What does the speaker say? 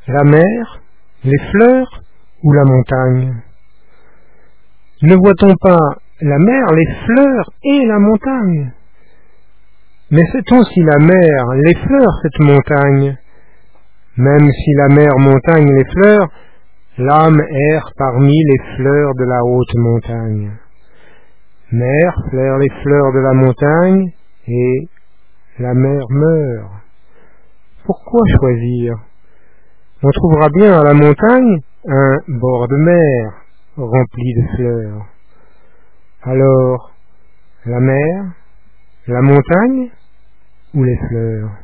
La mer, les fleurs ou la montagne? Ne voit-on pas la mer, les fleurs et la montagne? Mais sait-on si la mer, les fleurs, cette montagne? Même si la mer, montagne, les fleurs, l'âme erre parmi les fleurs de la haute montagne. Mer flaire les fleurs de la montagne, et la mer meurt. Pourquoi choisir? On trouvera bien à la montagne un bord de mer rempli de fleurs. Alors, la mer, la montagne ou les fleurs?